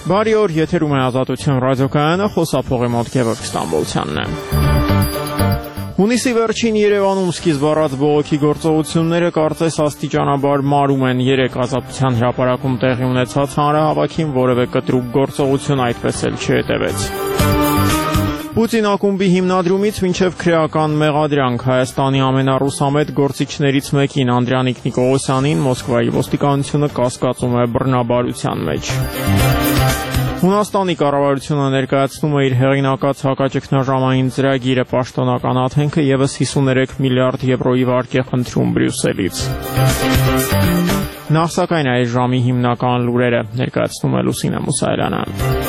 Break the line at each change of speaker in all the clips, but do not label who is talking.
Բարի օր, եթերում է Ազատություն ռադիոկայանը, խոսափողի մոտ Գևորգ Ստամբոլցյանն է։ Հունիսի վերջին Երևանում սկիզբ առած բողոքի գործողությունները կարծես աստիճանաբար մարում են։ 3 Ազատության հրապարակում տեղի ունեցած հանրահավաքին որևէ կտրուկ գործողություն այդպես էլ չհետևեց։ Պուտին ակումբի հիմնադրումից մինչև քրեական մեղադրանք Հայաստանի ամենառուսամետ գործիչներից մեկին Անդրանիկ Նիկողոսյանին Մոսկվայի ոստիկանությունը կասկածում է բռնաբարության մեջ։ Հունաստանի կառավարությունը ներկայացնում է իր հեղինակած հակաճգնաժամային ծրագիրը, պաշտոնական աթենքը ևս 53 միլիարդ եվրոյի վարկ է խնդրում Բրյուսելից։ Նախ սակայն այս ժամի հիմնական լուրերը ներկայացնում է Լուսինե Մուսայելյանը։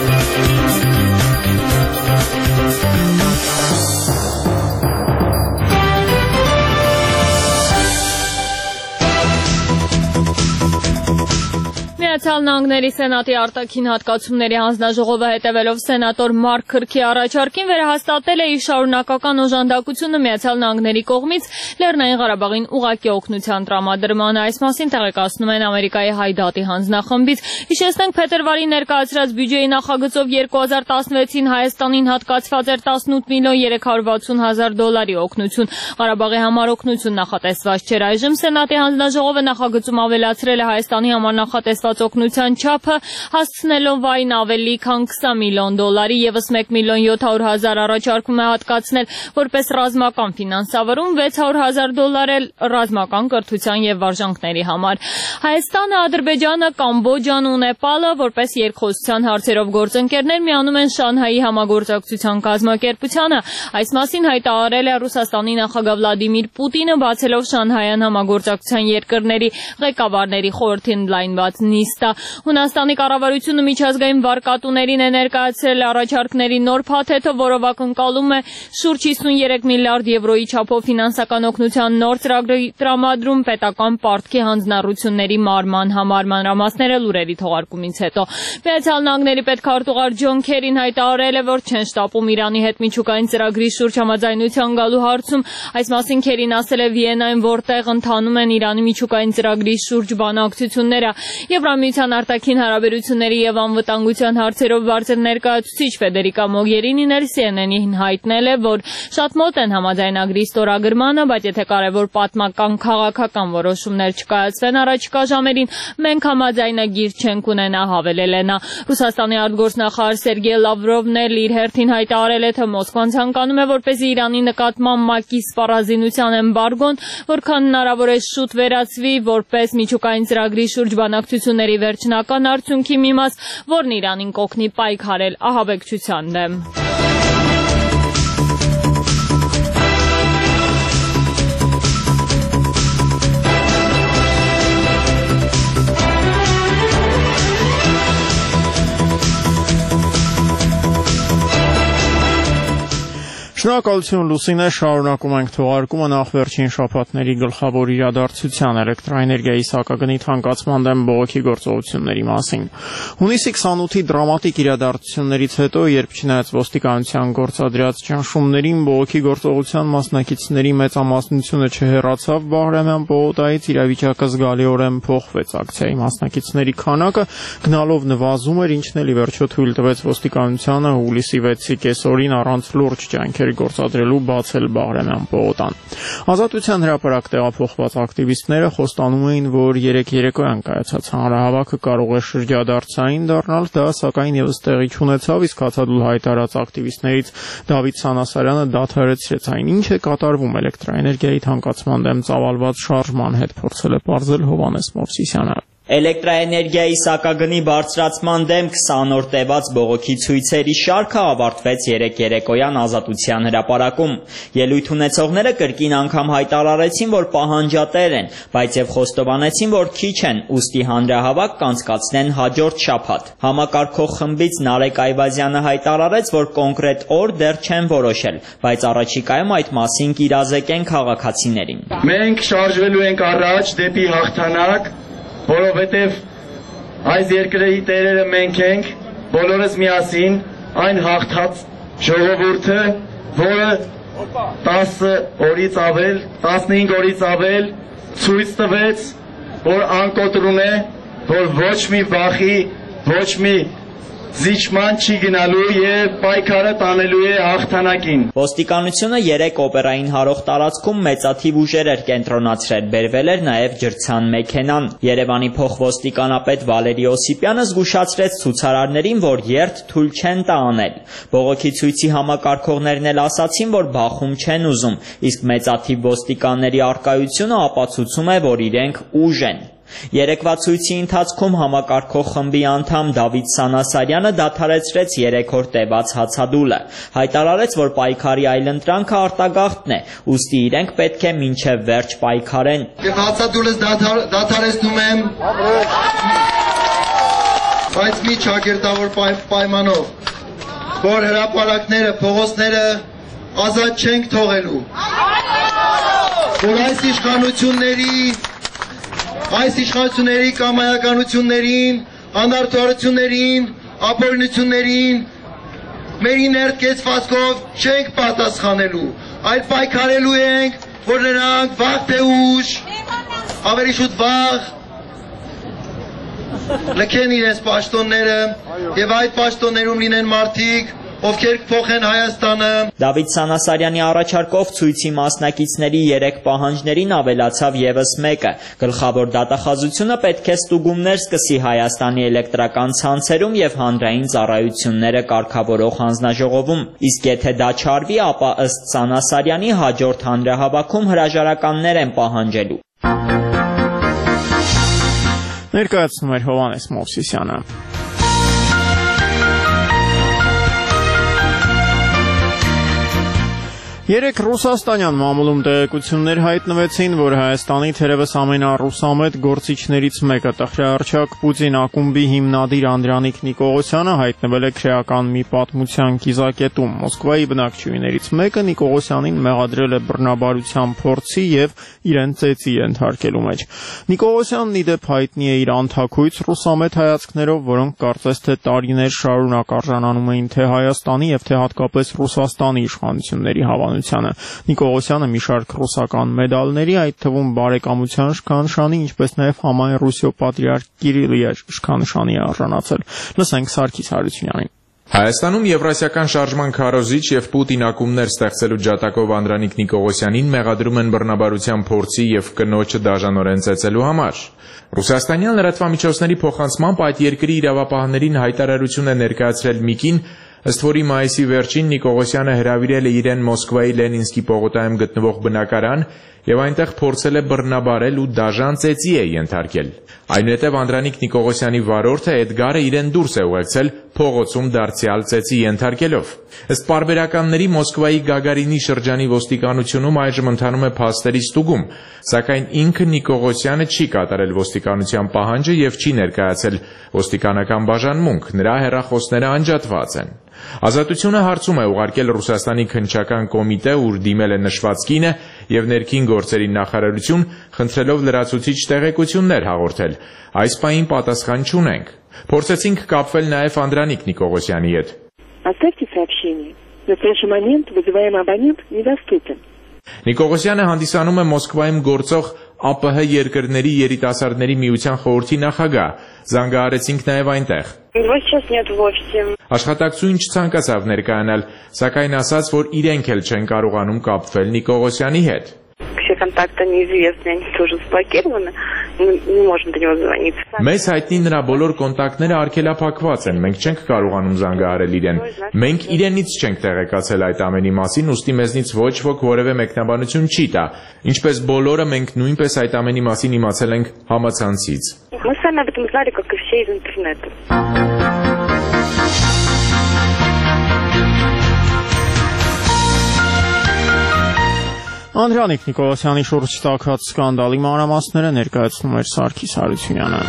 Միացյալ Նահանգների Սենատի արտաքին հատկացումների հանձնաժողովը հետևելով սենատոր Մարկ Քրքի առաջարկին վերահաստատել է իր շարունակական օժանդակությունը Միացյալ Նահանգների կողմից Լեռնային Ղարաբաղին ուղղակի օգնության տրամադրմանը։ Այս մասին տեղեկացնում են Ամերիկայի Հայդատի հանձնախմբից։ Հիշեցնենք, փետրվարի ներկայացրած բյուջեի նախագծով 2016-ին Հայաստանին հատկացված էր 18 միլիոն 360 հազար դոլարի օգնություն։ Ղարաբաղի համար օգնություն նախատեսված չէր։ Այժմ Սենատի հանձնաժողովը նախագծում ավելացրել է Հայաստանի համար նախատեսված օգնության չափը, հասցնելով այն ավելի քան 20 միլիոն դոլարի, ևս 1 միլիոն 700 հազար առաջարկում է հատկացնել որպես ռազմական ֆինանսավորում, 600 հազար դոլար էլ ռազմական կրթության եւ վարժանքների համար։ Հայաստանը, Ադրբեջանը, Կամբոջան ու Նեպալը որպես երկխոսության հարցերով գործընկերներ միանում են Շանհայի համագործակցության կազմակերպությանը։ Այս մասին հայտարարել է Ռուսաստանի նախագահ Վլադիմիր Պուտինը, բացելով Շանհայյան համագործակցության երկրների ղեկավարների խորհրդի ընդլայնված նիստը։ Հունաստանի կառավարությունը միջազգային վարկատուներին է ներկայացրել առաջարկների նոր փաթեթը, որով ակնկալում է շուրջ 53 միլիարդ եվրոյի չափով ֆինանսական օգնության նոր ծրագրի տրամադրում պետական պարտքի հանձնառությունների մարման համար։ Մանրամասները լուրերի թողարկումից հետո։ Միացյալ Նահանգների պետքարտուղար Ջոն Քերին հայտարարել է, որ չեն շտապում Իրանի հետ միջուկային ծրագրի շուրջ համաձայնության գալու հարցում։ Այս մասին Քերին ասել է Վիեննայում, որտեղ ընթանում են Իրանի միջուկային ծրագրի շուրջ բանակցությունները։ Եվրամիության արտաքին հարաբերությունների եւ անվտանգության հարցերով բարձր ներկայացուցիչ Ֆեդերիկա Մոգերինին CNN-ին հայտնել է, որ շատ մոտ են համաձայնագրի ստորագրմանը, բայց եթե կարևոր պատմական քաղաքական որոշումներ չկայացվեն առաջիկա ժամերին, մենք համաձայնագիր չենք ունենա, հավելել է նա։ Ռուսաստանի արտգործնախարար Սերգեյ Լավրովն էլ իր հերթին հայտարարել է, թե Մոսկվան ցանկանում է, որպեսզի Իրանի նկատմամբ ՄԱԿ-ի սպառազինության էմբարգոն որքան հնարավոր է շուտ վերացվի, որպես միջուկային ծրագրի շուրջ բանակցությունների վերջնական արդյունքի մի մաս, որն Իրանին կօգնի պայքարել ահաբեկչության դեմ։
Շնորհակալություն Լուսինե, շարունակում ենք թողարկումը նախ վերջին շաբաթների գլխավոր իրադարձության էլեկտրաէներգիայի սակագնի թանկացման դեմ բողոքի գործողությունների մասին։ Հունիսի 28-ի դրամատիկ իրադարձություններից հետո, երբ չնայած ոստիկանության գործադրած ճնշումներին, բողոքի գործողության մասնակիցների մեծամասնությունը չհեռացավ Բաղրամյան պողոտայից, իրավիճակը զգալիորեն փոխվեց։ Ակցիայի մասնակիցների քանակը գնալով նվազում էր, ինչն էլ ի վերջո թույլ տվեց ոստիկանությանը հուլիսի 6-ի կեսօրին առանց լուրջ ջանքերի գործադրելու բացել Բաղրամյան պողոտան։ Ազատության հրապարակ տեղափոխված ակտիվիստները խոստանում էին, որ երեկոյան կայացած հանրահավաքը կարող է շրջադարձային դառնալ, դա սակայն ևս տեղի չունեցավ, իսկ հացադուլ հայտարարած ակտիվիստներից Դավիթ Սանասարյանը դադարեցրեց այն, ինչ է կատարվում էլեկտրաէներգիայի թանկացման դեմ ծավալված շարժման հետ, փորձել է պարզել Հովհաննես Մովսիսյանը։
Էլեկտրաէներգիայի սակագնի բարձրացման դեմ 20 օր տևած բողոքի ցույցերի շարքը ավարտվեց երեկոյան Ազատության հրապարակում։ Ելույթ ունեցողները կրկին անգամ հայտարարեցին, որ պահանջատեր են, բայց եւ խոստովանեցին, որ քիչ են, ուստի հանրահավաք կանցկացնեն հաջորդ շաբաթ։ Համակարգող խմբից Նարեկ Այվազյանը հայտարարեց, որ կոնկրետ օր դեռ չեն որոշել, բայց առաջիկայում այդ մասին կիրազեկեն քաղաքացիներին։
Մենք շարժվելու ենք առաջ դեպի հաղթանակ, որովհետև այս երկրի տերերը մենք ենք, բոլորս միասին, այն հաղթած ժողովուրդը, որը 10 օրից ավել, 15 օրից ավել ցույց տվեց, որ անկոտրուն է, որ ոչ մի վախի, ոչ մի զիջման չի գնալու եւ պայքարը տանելու է հաղթանակին։
Ոստիկանությունը 3 օպերային հարող տարածքում մեծաթիվ ուժեր էր կենտրոնացրել, բերվել էր նաեւ ջրցան մեքենան։ Երևանի փոխոստիկանապետ Վալերի Օսիպյանը զգուշացրեց ցուցարարներին, որ երթ թույլ չեն տա անել։ Բողոքի ցույցի համակարգողներն էլ ասացին, որ բախում չեն ուզում, իսկ մեծաթիվ ոստիկանների արկայությունը ապացուցում է, որ իրենք ուժ են։ Երեկվա ցույցի ընթացքում համակարգող խմբի անդամ Դավիթ Սանասարյանը դադարեցրեց 3 օր տևած հացադուլը, հայտարարեց, որ պայքարի այլընտրանքը արտագաղթն է, ուստի իրենք պետք է մինչև վերջ պայքարեն։
Եվ հացադուլս դադարեցնում եմ, բայց մի ճակերտավոր պայմանով, որ հրապարակները, փողոցները ազատ չենք թողելու, որ այս իշխանությունների կամայականություններին, անարդարություններին, ապօրինություններին մեր ներկեցվածքով չենք պատասխանելու, այլ պայքարելու ենք, որ նրանք վաղ թե ուշ, ավելի շուտ վաղ լքեն իրենց պաշտոնները եւ այդ պաշտոններում լինեն մարդիկ, ովքեր կփոխեն Հայաստանը։
Դավիթ Սանասարյանի առաջարկով ցույցի մասնակիցների 3 պահանջներին ավելացավ եւս մեկը։ Գլխավոր դատախազությունը պետք է ստուգումներ սկսի Հայաստանի էլեկտրական ցանցերում եւ հանրային ծառայությունները կարգավորող հանձնաժողովում։ Իսկ եթե դա չարվի, ապա ըստ Սանասարյանի հաջորդ հանրահավաքում հրաժարականներ են պահանջելու։
Ներկայացնում էր Հովհաննես Մովսիսյանը։ Երեք ռուսաստանյան մամուլում տեղեկություններ հայտնվեցին, որ Հայաստանի թերևս ամենառուսամետ գործիչներից մեկը տխրահռչակ Պուտին ակումբի հիմնադիր Անդրանիկ Նիկողոսյանը հայտնվել է քրեական մի պատմության կիզակետում։ Մոսկվայի բնակչուհիներից մեկը Նիկողոսյանին մեղադրել է բռնաբարության փորձի եւ իրեն ծեծի ենթարկելու մեջ։ Նիկողոսյանն ի դեպ հայտնի է իր անթաքույց ռուսամետ հայացքներով, որոնք կարծես թե տարիներ շարունակ արժանանում էին թե Հայաստանի եւ թե հատկապես Ռուսաստանի իշխանությունների հավանությանը։ Նիկողոսյանը մի շարք ռուսական մեդալների, այդ թվում բարեկամության շքանշանի, ինչպես նաև համայն Ռուսիո պատրիարք Կիրիլի շքանշանի է արժանացել։ Լսենք Սարգիս Հարությունյանին։
Հայաստանում եվրասիական շարժման քարոզիչ եւ Պուտին ակումբներ ստեղծելու ջատակով Անդրանիկ Նիկողոսյանին մեղադրում են բռնաբարության փորձի եւ կնոջը դաժանորեն ծեծելու համար։ Ռուսաստանյան լրատվամիջոցների փոխանցմամբ այդ երկրի իրավապահներին հայտարարություն է ներկայացրել ՄԻԿ-ին, ըստ որի մայիսի վերջին Նիկողոսյանը հրավիրել է իրեն Մոսկվայի Լենինսկի պողոտայում գտնվող բնակարան եւ այնտեղ փորձել է բռնաբարել ու դաժան ծեծի է ենթարկել։ Այնուհետև Անդրանիկ Նիկողոսյանի վարորդը Էդգարը իրեն դուրս է ուղեկցել փողոցում դարձյալ ծեծի ենթարկելով։ Ըստ պարբերականների Մոսկվայի Գագարինի շրջանի ոստիկանությունում այժմ ընթանում է փաստերի ստուգում, սակայն ինքը Նիկողոսյանը չի կատարել ոստիկանության պահանջը եւ չի ներկայացել ոստիկանական բաժանմունք, նրա հեռախոսները անջատված են։ Ազատությունը հարցում է ուղարկել Ռուսաստանի քննչական կոմիտե, ուր դիմել է նշված կինը եւ ներքին գործերի նախարարություն, խնդրելով լրացուցիչ տեղեկություններ հաղորդել։ Այս պահին պատասխան չունենք։ Փորձեցինք կապվել նաեւ Անդրանիկ Նիկողոսյանի հետ։
Оставьте сообщение. В настоящий момент вызываемый абонент недоступен.
Նիկողոսյանը հանդիսանում է Մոսկվայում գործող ԱՊՀ երկրների երիտասարդների միության խորհրդի նախագահ։ Զանգահարեցինք նաև այնտեղ։ Աշխատակցույն չցանկացավ ներկայանալ, սակայն ասաց, որ իրենք էլ չեն կարողանում կապվել Նիկողոսյանի հետ։
Контакта неизвестны, они тоже заблокированы, не можем до него звониться.
Մեզ հայտնի նրա բոլոր կոնտակտները արգելափակված են, մենք չենք կարողանում զանգահարել իրեն։ Մենք իրենից չենք տեղեկացել այդ ամենի մասին, ուստի մեզնից ոչ ոք որևէ մեկնաբանություն չի տա։ Ինչպես բոլորը, մենք նույնպես այդ ամենի մասին իմացել ենք համացանցից։
Мы сами об этом узнали, как и все из интернета.
Անդրանիկ Նիկողոսյանի շուրջ տաքած սկանդալի մանրամասները ներկայացնում էր Սարգիս Հարությունյանը։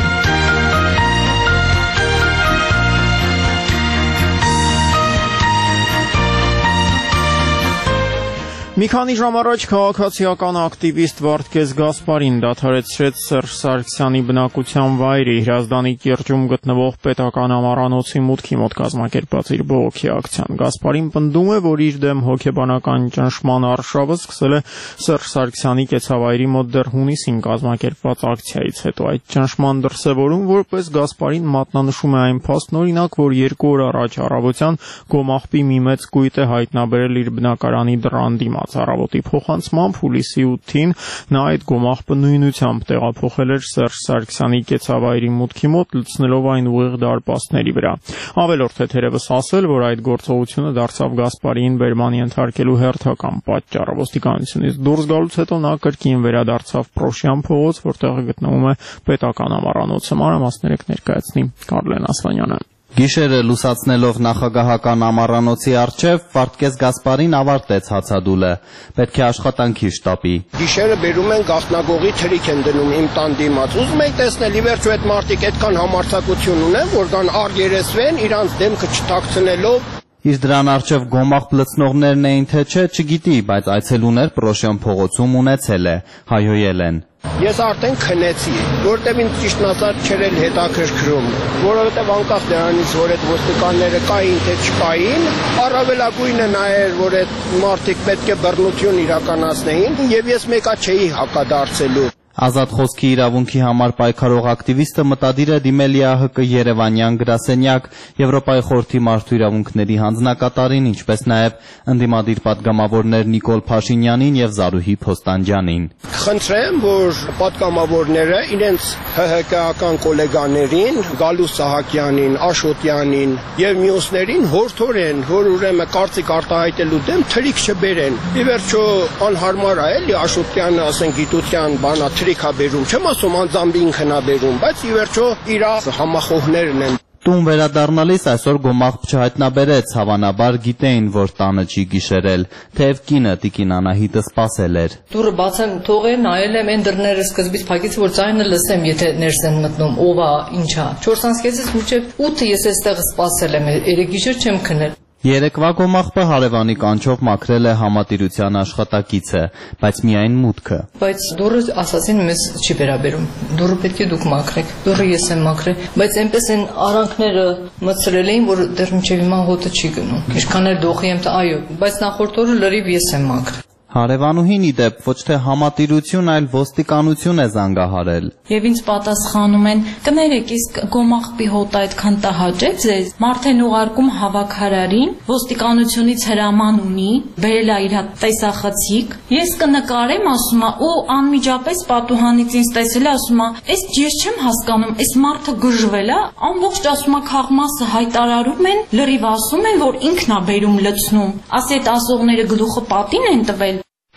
Մի քանի ժամ առաջ քաղաքացիական ակտիվիստ Վարդգես Գասպարին դադարեցրեց Սերժ Սարգսյանի բնակության վայրի Հրազդանի կիրճում գտնվող պետական ամառանոցի մուտքի մոտ կազմակերպած իր բողոքի ակցիան։ Գասպարին պնդում է, որ իր դեմ հոգեբանական ճնշման արշավը սկսել է Սերժ Սարգսյանի կեցավայրի մոտ դեռ հունիսին կազմակերպված ակցիայից հետո։ Այդ ճնշման դրսևորում որպես Գասպարին մատնանշում է այն փաստն, օրինակ, որ 2 օր առաջ առավոտյան Գոմաղբի մի մեծ կույտ է հայտնաբերել իր բնակարանի դռան դիմաց։ Առավոտի փոխանցմամբ հուլիսի 8-ին նա այդ Գոմաղբը նույնությամբ տեղափոխել էր Սերժ Սարգսյանի կեցավայրի մուտքի մոտ, լցնելով այն ուղիղ դարպասների վրա։ Ավելորդ է թերևս ասել, որ այդ գործողությունը դարձավ Գասպարիին բերման ենթարկելու հերթական պատճառը։ Ոստիկանությունից դուրս գալուց հետո նա կրկին վերադարձավ Պրոշյան փողոց, որտեղ գտնվում է պետական ամառանոցը։ Մանրամասները կներկայացնի Կարլեն Ասլանյանը։
Գիշերը լուսացնելով նախագահական ամառանոցի առջև Վարդգես Գասպարին ավարտեց հացադուլը, պետք է աշխատանքի շտապի։
Գիշերը բերում են գաղտնագողի թրիկ են դնում իմ տան դիմաց։ Ուզում եք տեսնել, ի վերջո այդ մարդիկ այդքան համարձակություն ունեն, որ կան արգերեսվեն իրանց դեմքը չթաքցնելով։
Իր դրան առջև Գոմաղբ լցնողներն էին թե չէ, չգիտի, բայց այցելուներ Պրոշյան փողոցում ունեցել է, հայհոյել են։
Ես արդեն քնեցի, որտեվ ինձ ճիշտն ասած չէր էլ հետաքրքրում, որովհետև անկախ դրանից, որ այդ ոստիկանները կային թե չկային, առավելագույնը նա էր, որ այդ մարդիկ պետք է բռնություն իրականացնեին, եւ ես մեկա չէի հակադարձելու։
Ազատ խոսքի իրավունքի համար պայքարող ակտիվիստը մտադիր է դիմել ԵԱՀԿ Երևանյան գրասենյակ, Եվրոպայի խորհրդի մարդու իրավունքների հանձնակատարին, ինչպես նաև ընդդիմադիր պատգամավորներ Նիկոլ Փաշինյանին եւ Զարուհի Փոստանջյանին։
Խնդրեմ, որ պատգամավորները իրենց ՀՀԿ-ական գոլեգաներին, Գալուս Սահակյանին, Աշոտյանին եւ մյուսներին հորդորեն, որ ուրեմն կարծիք արտահայտելու դեմ թրիկ չբերեն։ Ի վերջո անհարմար է էլի Աշոտյանը, ասեն, գիտության բանա թրիկա բերում, չեմ ասում անձամբ ինքն է բերում, բայց ի վերջո իր համախոհներն են։
Տուն վերադառնալիս այսօր Գոմաղբ չհայտնաբերեց, հավանաբար գիտեին, որ տանը չի գիշերել, թեև կինը Տիկին Անահիտը սպասել էր։
Դուրը բացեմ թողեր, նայել եմ այն դռները սկզբից փակից, որ ձայնը լսեմ, եթե ներս են մտնում, ով է, ինչա։ 4-ից մինչև 8 ես այստեղ սպասել եմ, երեգիշեր չեմ քնել։
Երեկվա Գոմաղբը հարևանի կանչով մաքրել է համատիրության աշխատակիցը, բայց միայն մուտքը։
Բայց դուրը ասացին մեզ չի վերաբերում։ Դուրը պետք է դուք մաքրեք։ Դուրը ես եմ մաքրել, բայց այնպես են արանքները մցրել էին, որ դեռ մինչև հիմա հոտը չի գնում։ Ինչքան էլ դոխի եմ, այո, բայց նախորդ օրը լրիվ ես եմ մաքրել։
Հարևանուհին ի դեպ ոչ թե համատիրություն, այլ ոստիկանություն է զանգահարել։
Եվ ինձ պատասխանում են, կներեք, իսկ Գոմաղբի հոտը այդքան տհաճ է ձեզ, մարդ են ուղարկում հավաքարարին, ոստիկանությունից հրաման ունի, բերել է իր տեսախցիկ, ես կնկարեմ, ասում է, ու անմիջապես պատուհանից ինձ տեսել է, ասում է, այս ես չեմ հասկանում, այս մարդը գժվել է, ամբողջ ասում է քաղմասը հայտարարում են, լրիվ ասում են, որ ինքն է բերում լցնում, ասի այդ ասողները գլուխը պատին են տվել։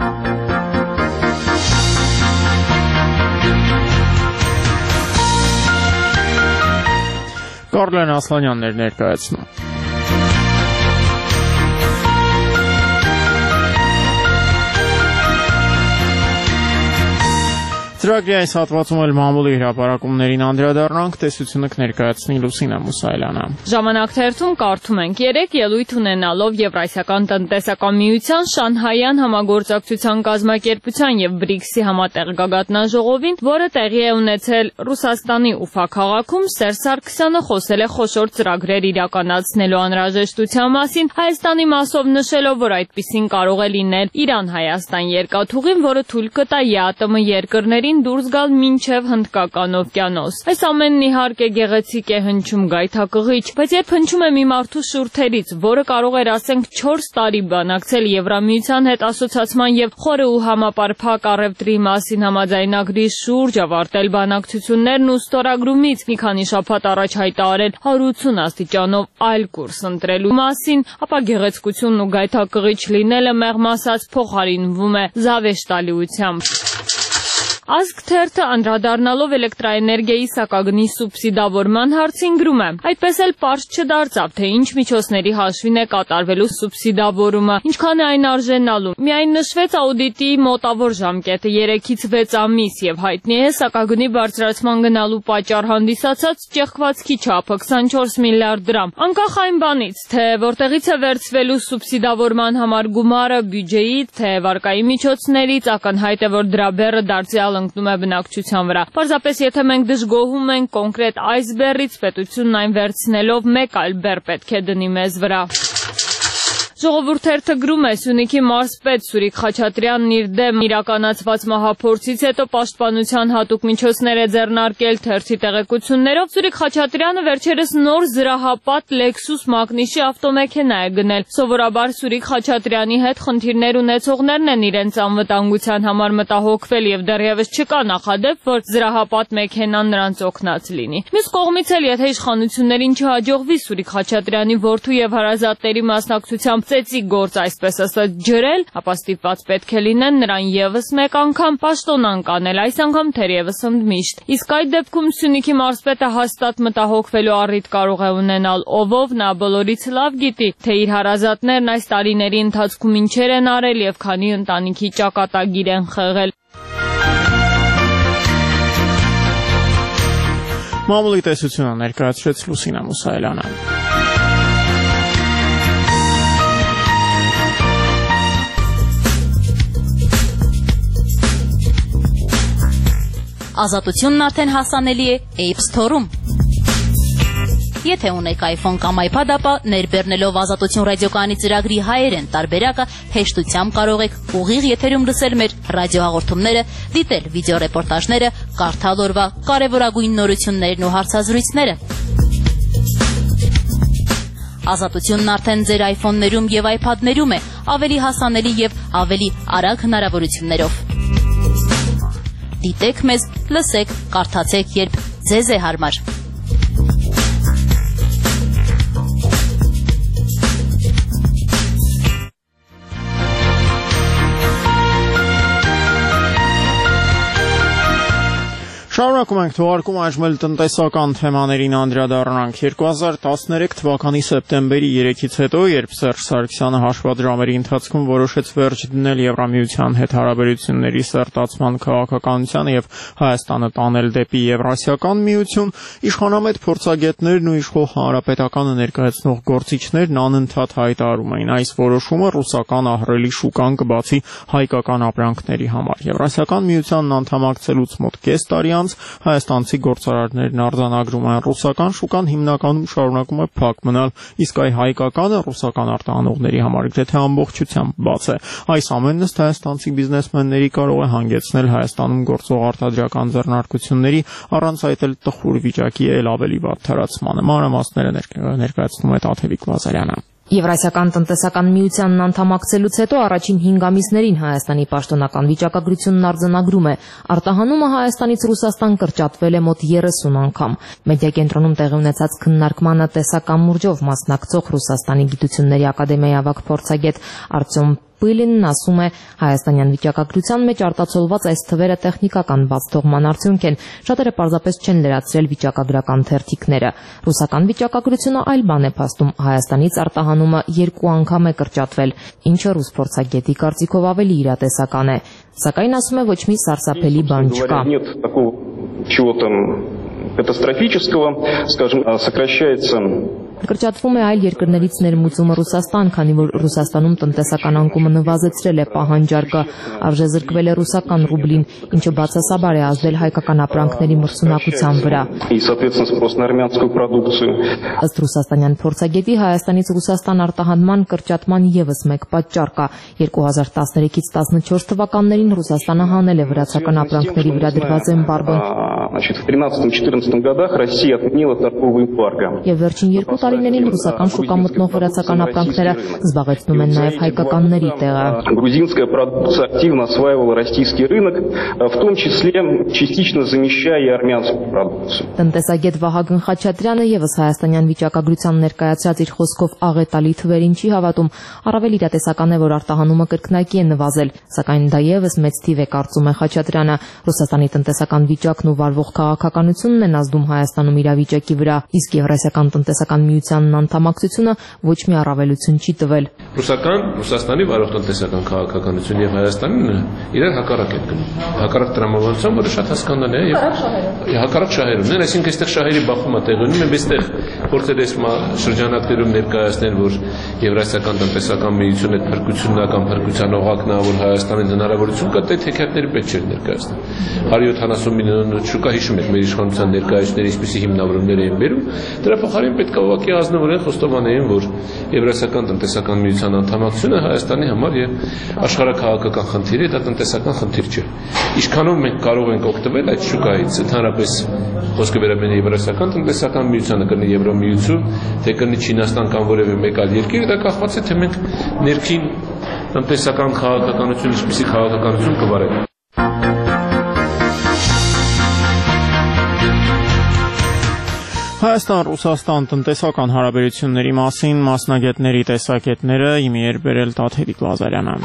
Կարլեն Ասլանյաններ ներկայացնում։ Ծրագրի այս հատվածում էլ մամուլի հրապարակումներին անդրադառնանք, տեսությունը կներկայացնի Լուսինա Մուսայելյանը։
Ժամանակ թերթում կարդում ենք. 3 ելույթ ունենալով Եվրասիական տնտեսական միության, Շանհայյան համագործակցության կազմակերպության եւ BRICS-ի համատեղ գագաթնաժողովին, որը տեղի է ունեցել Ռուսաստանի Ուֆա քաղաքում, Սերժ Սարգսյանը խոսել է խոշոր ծրագրեր իրականացնելու անհրաժեշտության մասին, Հայաստանի մասով նշելով, որ այդպիսին կարող է լինել Իրան-Հայաստան երկաթուղին, որը թույլ կտա ԵԱՏՄ երկրներին դուրս գալ մինչև Հնդկական օվկիանոս։ Այս ամենն իհարկե գեղեցիկ է հնչում գայթակղիչ, բայց երբ հնչում է մի մարդու շուրթերից, որը կարող էր ասենք 4 տարի բանակցել Եվրամիության հետ ասոցացման եւ խորը ու համապարփակ առևտրի մասին համաձայնագրի շուրջ, ավարտել բանակցություններն ու ստորագրումից մի քանի շաբաթ առաջ հայտարարել 180 աստիճանով այլ կուրս ընտրելու մասին, ապա գեղեցկությունն ու գայթակղիչ լինելը մեղմ ասած փոխարինվում է զավեշտալիությամբ։ Ազգ թերթը անդրադառնալով էլեկտրաէներգիայի սակագնի սուբսիդավորման հարցին գրում է. այդպես էլ պարզ չդարձավ, թե ինչ միջոցների հաշվին է կատարվելու սուբսիդավորումը, ինչքան է այն արժենալու։ Միայն նշվեց աուդիտի մոտավոր ժամկետը 3-ից 6 ամիս եւ հայտնի է սակագնի բարձրացման գնալու պատճառ հանդիսացած ճեղքվածքի չափը 24 միլիարդ դրամ։ Անկախ այն բանից, թե որտեղից է վերցվելու սուբսիդավորման համար գումարը բյուջեից, թե վարկայի միջոցներից, ակնհայտ է, որ դրա բեռը դարձյալ ընկնում է բնակչության վրա։ Պարզապես եթե մենք դժգոհում ենք կոնկրետ այս բեռից, պետությունն այն վերցնելով մեկ այլ բեռ պետք է դնի մեզ վրա։ Ժողովուրդ թերթը գրում է. Սյունիքի մարզպետ Սուրիկ Խաչատրյանն իր դեմ իրականացված մահափորձից հետո պաշտպանության հատուկ միջոցներ է ձեռնարկել թերթի տեղեկություններով։ Սուրիկ Խաչատրյանը վերջերս նոր զրահապատ Lexus Magnish ավտոմեքենա է գնել։ Սովորաբար Սուրիկ Խաչատրյանի հետ խնդիրներ ունեցողներն են իրենց անվտանգության համար մտահոգվել եւ դեռևս չկա նախադեպ, որ զրահապատ մեքենան նրանց օգնած լինի։ Մյուս կողմից էլ եթե իշխանություններին չհաջողվի Սուրիկ Խաչատրյանի որդու եւ հարազատների մասնակցությամբ ծեծիկ գործ այսպես ասած ջրել, ապա ստիպված պետք է լինեն նրան եւս մեկ անգամ պաշտոնանկ անել, այս անգամ թերևս ընդմիշտ։ Իսկ այդ դեպքում Սյունիքի մարզպետը հաստատ մտահոգվելու առիթ կարող է ունենալ ով նա բոլորից լավ գիտի, թե իր հարազատներն այս տարիների ընթացքում ինչեր են արել եւ քանի ընտանիքի ճակատագիր են խեղել։
Մամուլի տեսությունը ներկայացրեց Լուսինա Մուսայելյանը։
Ազատությունն արդեն հասանելի է App Store-ում։ Եթե ունեք iPhone կամ iPad, ապա ներբեռնելով Ազատություն ռադիոկայանի ծրագրի հայերեն տարբերակը հեշտությամբ կարող եք ուղիղ եթերում լսել մեր ռադիոհաղորդումները, դիտել վիդեոռեպորտաժները, կարդալ օրվա կարևորագույն նորություններն ու հարցազրույցները։ Ազատությունն արդեն ձեր iPhone-ներում եւ iPad-ներում է, ավելի հասանելի եւ ավելի արագ հնարավորություններով։ Դիտեք մեզ, լսեք, կարդացեք, երբ ձեզ է հարմար։
Շարունակում ենք թողարկում այժմ տնտեսական թեմաներին անդրադառնանք 2013 թվականի սեպտեմբերի 3-ից հետո, երբ Սերժ Սարգսյանը հաշվադրամերի ընթացքում որոշեց վերջ դնել Եվրամիության հետ հարաբերությունների սերտացման քաղաքականությանը եւ Հայաստանը տանել դեպի Եվրասիական միություն, իշխանամետ փորձագետներն ու իշխող հանրապետականը ներկայացնող գործիչներն անընդհատ հայտարարում էին այս որոշումը ռուսական ահռելի շուկան կբացի հայկական ապրանքների համար։ Եվրասիական միությանն անդամակցելուց մոտ կես տարի հայաստանցի գործարարներն արձանագրում են ռուսական շուկան հիմնականում շարունակում է փակ մնալ, իսկ այ հայկականը ռուսական արտահանողների համար գրեթե ամբողջությամբ բաց է։ Այս ամենն ըստ հայաստանցի բիզնեսմենների կարող է հանգեցնել Հայաստանում գործող արտադրական ձեռնարկությունների առանց այդ էլ տխուր վիճակի էլ ավելի վատ թարացմանը։ Մանրամասները ներկայացնում է Տաթևիկ Վազարյանը։
Եվրասիական տնտեսական միությանն անդամակցելուց հետո առաջին 5 ամիսներին Հայաստանի պաշտոնական վիճակագրությունն արձանագրում է. արտահանումը Հայաստանից Ռուսաստան կրճատվել է մոտ 30 անգամ։ Մեդիակենտրոնում տեղի ունեցած քննարկմանը տեսակամուրջով մասնակցող Ռուսաստանի գիտությունների ակադեմիայի ավագ փորձագետ Արտյոմ Պիլինն ասում է, հայաստանյան վիճակագրության մեջ արտացոլված այս թվերը տեխնիկական բաց թողման արդյունք են, շատերը պարզապես չեն լրացրել վիճակագրական թերթիկները։ Ռուսական վիճակագրությունը այլ բան է փաստում, Հայաստանից արտահանումը 2 անգամ է կրճատվել, ինչը ռուս փորձագետի կարծիքով ավելի իրատեսական է, սակայն ասում է ոչ մի սարսափելի բան չկա։
Катастрофического, скажем, сокращается
Կրճատվում է այլ երկրներից ներմուծումը Ռուսաստան, քանի որ Ռուսաստանում տնտեսական անկումը նվազեցրել է պահանջարկը, արժեզրկվել է ռուսական ռուբլին, ինչը բացասաբար է ազդել հայկական ապրանքների մրցունակության վրա։ Ըստ ռուսաստանյան փորձագետի Հայաստանից Ռուսաստան արտահանման կրճատման եւս մեկ պատճառ կա։ 2013-ից 14 թվականներին Ռուսաստանը հանել է վրացական ապրանքների վրա դրված էմբարգոն։
В 13-14 годах Россия отменила торговый эмбарго.
Եվ վերջին 2 տարիներին ռուսական շուկա մտնող վրացական ապրանքները զբաղեցնում են նաև հայկականների տեղը։
Грузинская продукция активно осваивала российский рынок, в том числе частично замещая и армянскую продукцию.
Տնտեսագետ Վահագն Խաչատրյանը եւս հայաստանյան վիճակագրության ներկայացրած իր խոսքով աղետալի թվերին չի հավատում, առավել իրատեսական է, որ արտահանումը կրկնակի է նվազել, սակայն դա եւս մեծ թիվ է, կարծում է Խաչատրյանը։ Ռուսաստանի տնտեսական վիճակն ու վարվող քաղաքականությունն են ազդում Հայաստանում իրավիճակի վրա, իսկ Եվրասիական տնտեսական միությանն անդամակցությունը ոչ մի առավելություն չի տվել։
Ռուսաստանի վարող տնտեսական քաղաքականություն եւ Հայաստանին իրար հակառակ են գնում։ Հակառակ տրամաբանության, որը շատ հասկանալի է, եւ հակառակ շահերումն են, այսինքն այստեղ շահերի բախումը տեղի ունի, մենք այստեղ փորձել ենք շրջանակներում ներկայացնել, որ Եվրասիական տնտեսական միությունը փրկությունական փրկության օղակն է, որ Հայաստանին հնարավորություն կա դե թեքերների պետք չէ ներկայացնել։ 170 միլիոն շուկա հիշում եք մեր իշխանության ներկայացուցիչները ինչպիսի հիմնավորումներ էին բերում, դրա փոխարեն պետք է ուղղակի ազնվորեն խոստովանեին, որ Եվրասիական տնտեսական միության անդամակցությունը Հայաստանի համար եւ աշխարհաքաղաքական խնդիր է, դա տնտեսական խնդիր չէ։ Ինչքանով մենք կարող ենք օգտվել այդ շուկայից, ընդհանրապես խոսքը վերաբերում է Եվրասիական տնտեսական միությանը, կլինի Եվրոմիություն, թե կլինի Չինաստան կամ որևէ մեկ այլ երկիր, դա կախված է թե մենք ներքին տնտեսական քաղաքականություն, ինչպիսի քաղաքականություն կվարենք։
Հայաստան-Ռուսաստան տնտեսական հարաբերությունների մասին մասնագետների տեսակետները իմի էր բերել Տաթևիկ Լազարյանը։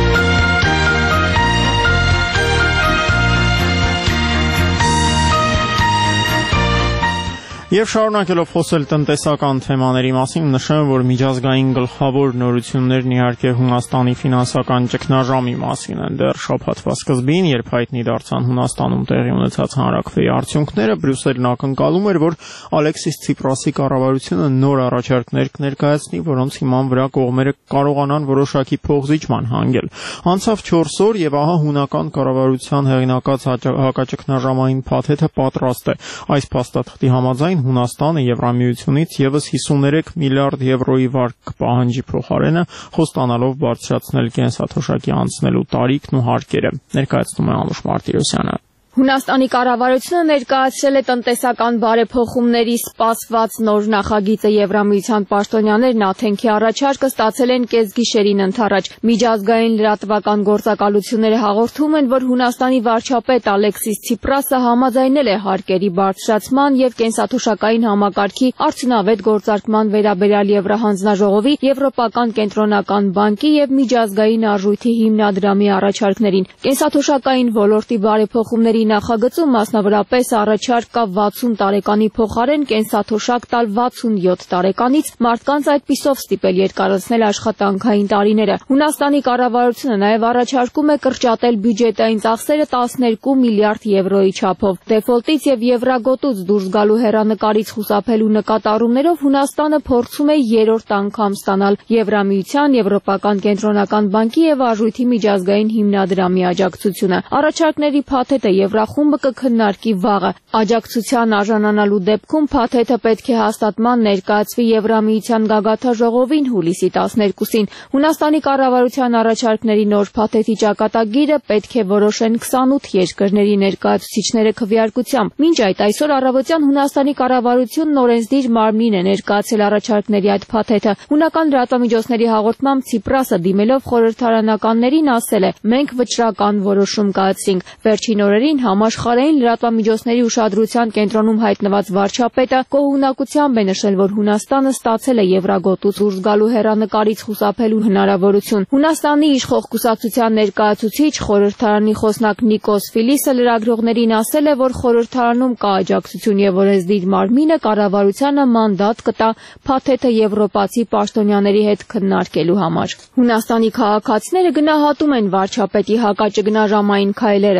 Եվ շարունակելով խոսել տնտեսական թեմաների մասին, նշեմ, որ միջազգային գլխավոր նորություններն իհարկե Հունաստանի ֆինանսական ճգնաժամի մասին են։ Դեռ շաբաթվա սկզբին, երբ հայտնի դարձան Հունաստանում տեղի ունեցած հանրաքվեի արդյունքները, Բրյուսելն ակնկալում էր, որ Ալեքսիս Ցիպրասի կառավարությունը նոր առաջարկներ կներկայացնի, որոնց հիման վրա կողմերը կարողանան որոշակի փոխզիջման հանգել։ Անցավ 4 օր եւ ահա հունական կառավարության հեղինակած հակաճգնաժամային փաթեթը պատրաստ է։ Այս փաստաթղթի համաձայն Հունաստանը Եվրամիությունից եւս 53 միլիարդ եվրոյի վարկ կպահանջի փոխարենը, խոստանալով բարձրացնել կենսաթոշակի անցնելու տարիքն ու հարկերը։ Ներկայացնում է Անուշ Մարտիրոսյանը։
Հունաստանի կառավարությունը ներկայացրել է տնտեսական բարեփոխումների սպասված նոր նախագիծը Եվրամիության պաշտոնյաներն Աթենքի առաջարկը ստացել են կեսգիշերին ընդառաջ։ Միջազգային լրատվական գործակալությունները հաղորդում են, որ Հունաստանի վարչապետ Ալեքսիս Ցիպրասը համաձայնել է հարկերի բարձրացման եւ կենսաթոշակային համակարգի արդյունավետ գործարկման վերաբերյալ Եվրահանձնաժողովի, Եվրոպական կենտրոնական բանկի եւ միջազգային արժույթի հիմնադրամի առաջարկներին։ Կենսաթոշակային ոլորտի բարեփոխումների նախագծում մասնավորապես առաջարկ կա 60 տարեկանի փոխարեն կենսաթոշակ տալ 67 տարեկանից, մարդկանց այդպիսով ստիպել երկարացնել աշխատանքային տարիները։ Հունաստանի կառավարությունը նաև առաջարկում է կրճատել բյուջետային ծախսերը 12 միլիարդ եվրոյի չափով։ Դեֆոլտից եւ եվրագոտուց դուրս գալու հեռանկարից խուսափելու նկատառումներով Հունաստանը փորձում է երրորդ անգամ ստանալ Եվրամիության, Եվրոպական կենտրոնական բանկի եւ արժույթի միջազգային հիմնադրամի աջակցությունը։ Առաջարկների փաթեթը Եվրախումբը կքննարկի վաղը։ Աջակցության արժանանալու դեպքում փաթեթը պետք է հաստատման ներկայացվի Եվրամիության գագաթնաժողովին հուլիսի 12-ին։ Հունաստանի կառավարության առաջարկների նոր փաթեթի ճակատագիրը պետք է որոշեն 28 երկրների ներկայացուցիչները քվեարկությամբ։ Մինչ այդ այսօր առավոտյան Հունաստանի կառավարությունն օրենսդիր մարմնին է ներկայացել առաջարկների այդ փաթեթը։ Հունական լրատվամիջոցների հաղորդմամբ Ցիպրասը դիմելով խորհրդարանականներին ասել է. «Մենք վճռական որոշում կայացրինք»։ Վերջին օրերին համաշխարհային լրատվամիջոցների ուշադրության կենտրոնում հայտնված վարչապետը գոհունակությամբ է նշել, որ Հունաստանը ստացել է Եվրագոտուց դուրս գալու հեռանկարից խուսափելու հնարավորություն։ Հունաստանի իշխող կուսակցության ներկայացուցիչ խորհրդարանի խոսնակ Նիկոս Ֆիլիսը լրագրողներին ասել է, որ խորհրդարանում կա աջակցություն եւ օրենսդիր մարմինը կառավարությանը մանդատ կտա փաթեթը եվրոպացի պաշտոնյաների հետ քննարկելու համար։ Հունաստանի քաղաքացիները գնահատում են վարչապետի հակաճգնաժամային քայլերը։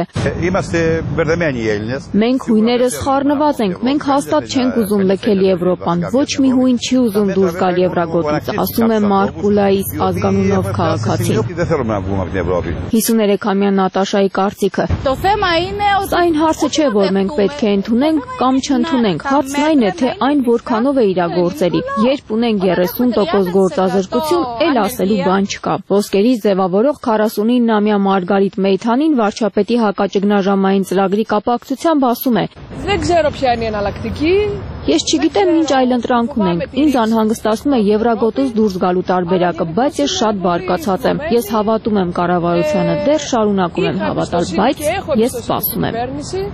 Մենք հույներս խառնված ենք, մենք հաստատ չենք ուզում լքել Եվրոպան, ոչ մի հույն չի ուզում դուրս գալ Եվրագոտուց, ասում է Մարկուլայիս ազգանունով քաղաքացին։ 53-ամյա Նատաշայի կարծիքը։ Սա այն հարցը չէ, որ մենք պետք է ընդունենք կամ չընդունենք, հարցն այն է, թե այն որքանով է իրագործելի։ Երբ ունենք 30% գործազրկություն, էլ ասելու բան չկա։ Ոսկերից ձևավորող 49-ամյա Մարգարիտ Մեյթանին վարչապետի հակաճգնաժամային ծրագրի կապակցությամբ ասում է. Ես չգիտեմ ինչ այլընտրանք ունենք։ Ինձ անհանգստացնում է Եվրագոտուց դուրս գալու տարբերակը, բայց ես շատ բարկացած եմ։ Ես հավատում եմ կառավարությանը, դեռ շարունակում եմ հավատալ, բայց ես սպասում եմ։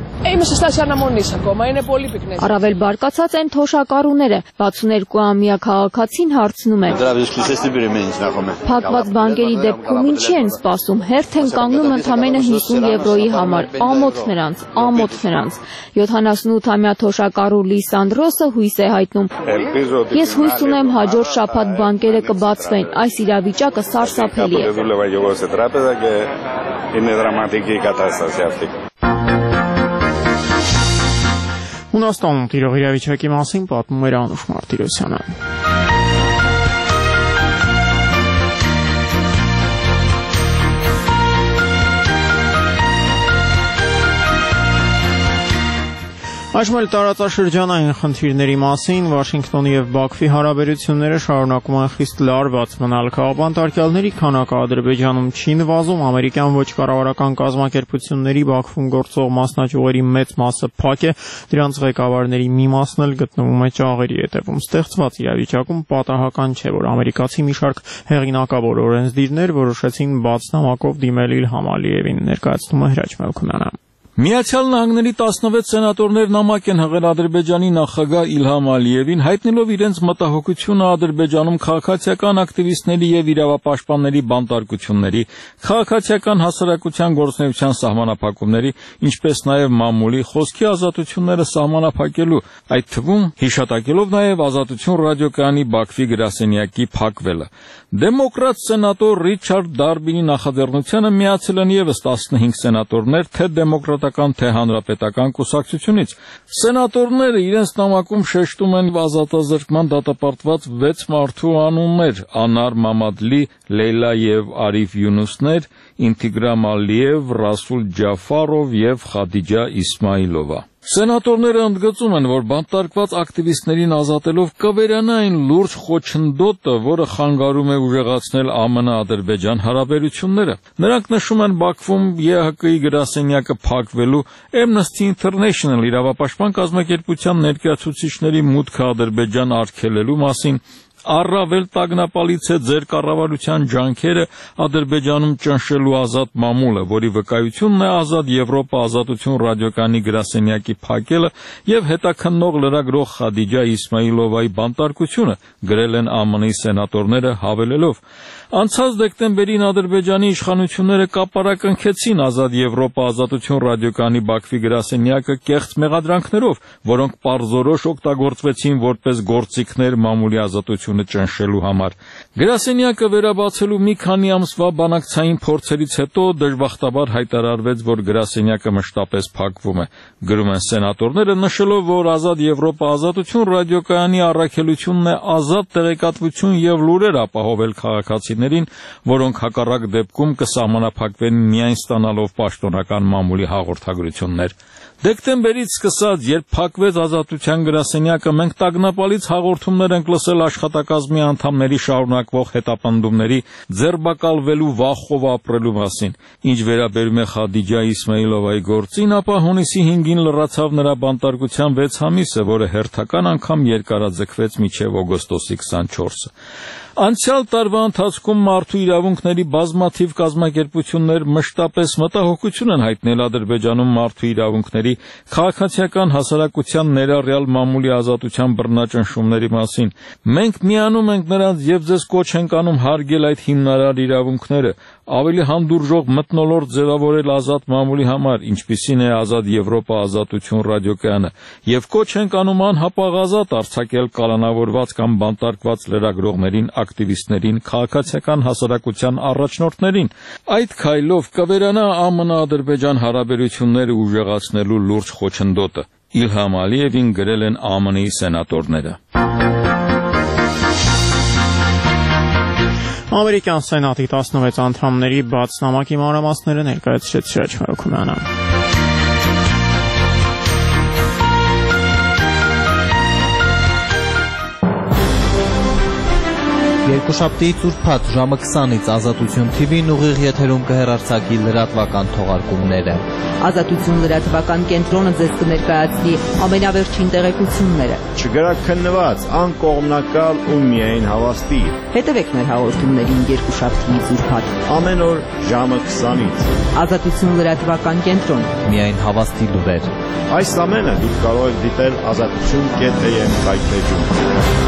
Առավել բարկացած են թոշակառուները։ 62-ամյա քաղաքացին հարցնում է. Փակված բանկերի դեպքում ինչի են սպասում։ Հերթ են կանգնում ընդամենը 50 եվրոյի համար։ Ամոթ նրանց։ 78-ամյա թոշակառու Լիսանդրոսը հույս է հայտնում. Ես հույս ունեմ հաջորդ շաբաթ բանկերը կբացվեն։ Այս իրավիճակը սարսափելի է։
Հունաստանում տիրող իրավիճակի մասին պատմում էր Անուշ Մարտիրոսյանը։ Այժմ էլ տարածաշրջանային խնդիրների մասին Վաշինգտոնի եւ Բաքվի հարաբերությունները շարունակում են խիստ լարված մնալ։ Քաղաքապանտարկյալների քանակը Ադրբեջանում չի նվազում, ամերիկյան ոչ կառավարական կազմակերպությունների Բաքվում գործող մասնաճյուղերի մեծ մասը փակ է, դրանց ղեկավարների մի մասն էլ գտնվում է ճաղերի հետևում։ Ստեղծված իրավիճակում պատահական չէ, որ ամերիկացի մի շարք հեղինակավոր օրենսդիրներ որոշեցին բաց նամակով դիմել Իլհամ Ալիևին, ներկայացնում է Հրաչ Մելքումյանը։
Միացյալ Նահանգների 16 սենատորներ նամակ են հղել Ադրբեջանի նախագահ Իլհամ Ալիևին, հայտնելով իրենց մտահոգությունը Ադրբեջանում քաղաքացիական ակտիվիստների եւ իրավապաշտպանների բանտարկությունների, քաղաքացիական հասարակության գործունեության սահմանափակումների, ինչպես նաեւ մամուլի խոսքի ազատությունները սահմանափակելու, այդ թվում հիշատակելով նաեւ Ազատություն ռադիոկայանի Բաքվի գրասենյակի փակվելը։ Դեմոկրատ սենատոր Ռիչարդ Դարբինի նախաձեռնությանը միացել են եւս 15 սենատորներ, թե դեմոկրատական, թե հանրապետական կուսակցությունից։ Սենատորները իրենց նամակում շեշտում են ազատազրկման դատապարտված 6 մարդու անուններ՝ Անար Մամադլի, Լեյլա եւ Արիֆ Յունուսներ, Ինտիգրամ Ալիև, Ռասուլ Ջաֆարով եւ Խադիջա Իսմայիլովա։ Սենատորները ընդգծում են, որ բանտարկված ակտիվիստներին ազատելով կվերանա այն լուրջ խոչընդոտը, որը խանգարում է ուժեղացնել ԱՄՆ-Ադրբեջան հարաբերությունները։ Նրանք նշում են Բաքվում ԵՀԿ-ի գրասենյակը փակվելու, Amnesty International իրավապաշտպան կազմակերպության ներկայացուցիչների մուտքը Ադրբեջան արգելելու մասին։ Առավել տագնապալից է ձեր կառավարության ջանքերը Ադրբեջանում ճնշելու ազատ մամուլը, որի վկայությունն է Ազատ Եվրոպա Ազատություն ռադիոկայանի գրասենյակի փակելը եւ հետաքննող լրագրող Խադիջա Իսմայիլովայի բանտարկությունը, գրել են ԱՄՆ-ի սենատորները հավելելով. Անցած դեկտեմբերին Ադրբեջանի իշխանությունները կապարակնքեցին Ազատ Եվրոպա Ազատություն ռադիոկայանի Բաքվի գրասենյակը կեղծ մեղադրանքներով, որոնք պարզորոշ օգտագործվեցին որպես գործիքներ մամուլի ազատությունը ճնշելու համար։ Գրասենյակը վերաբացելու մի քանի ամսվա բանակցային փորձերից հետո դժբախտաբար հայտարարվեց, որ գրասենյակը մշտապես փակվում է։ Գրում են սենատորները, նշելով, որ Ազատ Եվրոպա Ազատություն ռադիոկայանի առաքելությունն է ազատ տեղեկատվություն եւ լուրեր ապահովել քաղաքացիներին, որոնք հակառակ դեպքում կսահմանափակվեն միայն ստանալով պաշտոնական մամուլի հաղորդագրություններ։ Դեկտեմբերից սկսած, երբ փակվեց Ազատության գրասենյակը, մենք տագնապալից հաղորդումներ ենք լսել աշխատակազմի անդամների շարունակվող հետապնդումների, ձերբակալվելու վախով ապրելու մասին։ Ինչ վերաբերում է Խադիջա Իսմայիլովայի գործին, ապա հունիսի 5-ին լրացավ նրա բանտարկության 6 ամիսը, որը հերթական անգամ երկարաձգվեց մինչև օգոստոսի 24-ը։ Անցյալ տարվա ընթացքում մարդու իրավունքների բազմաթիվ կազմակերպություններ մշտապես մտահոգություն են հայտնել Ադրբեջանում մարդու իրավունքների, քաղաքացիական հասարակության ներառյալ մամուլի ազատության բռնաճնշումների մասին։ Մենք միանում ենք նրանց եւ ձեզ կոչ ենք անում հարգել այդ հիմնարար իրավունքները, ավելի հանդուրժող մթնոլորտ ձևավորել ազատ մամուլի համար, ինչպիսին է Ազատ Եվրոպա Ազատություն ռադիոկայանը, եւ կոչ ենք անում անհապաղ ազատ արձակել կալանավորված կամ բանտարկված լրագրողներին, ակտիվիստներին, քաղաքացիական հասարակության առաջնորդներին։ Այդ քայլով կվերանա ԱՄՆ-Ադրբեջան հարաբերությունները ուժեղացնելու լուրջ խոչընդոտը։ Իլհամ Ալիևին գրել են ԱՄՆ-ի սենատորները։
Ամերիկյան սենատի 16 անդամների բաց նամակի մանրամասները ներկայացրեց Հրաչ Մելքումյանը։
Երկուշաբթիից ուրբաթ ժամը 20-ից Ազատություն TV-ն ուղիղ եթերում կհեռարձակի լրատվական թողարկումները։
Ազատություն լրատվական կենտրոնը ձեզ կներկայացնի ամենավերջին տեղեկությունները։
Չգրաքննված, անկողմնակալ ու միայն հավաստի։
Հետևեք մեր հաղորդումներին երկուշաբթիից ուրբաթ
ամեն օր ժամը 20-ից։
Ազատություն լրատվական կենտրոն։
Միայն հավաստի լուրեր։
Այս ամենը դուք կարող եք դիտել azatutun.am կայքեջում։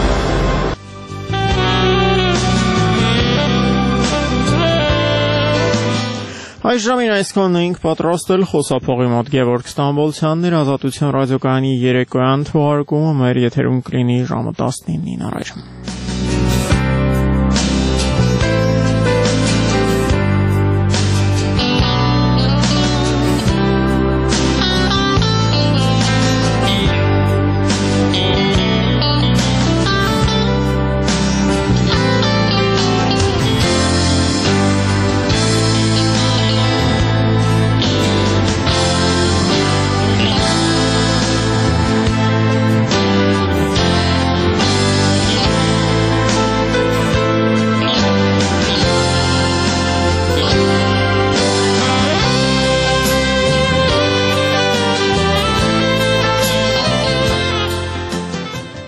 Այս ժամին այսքանն էինք պատրաստել խոսափողի մոտ Գևորգ Ստամբոլցյանն Ազատություն ռադիոկայանի երեկոյան թողարկումը մեր եթերում կլինի ժամը 19-ին առայժմ։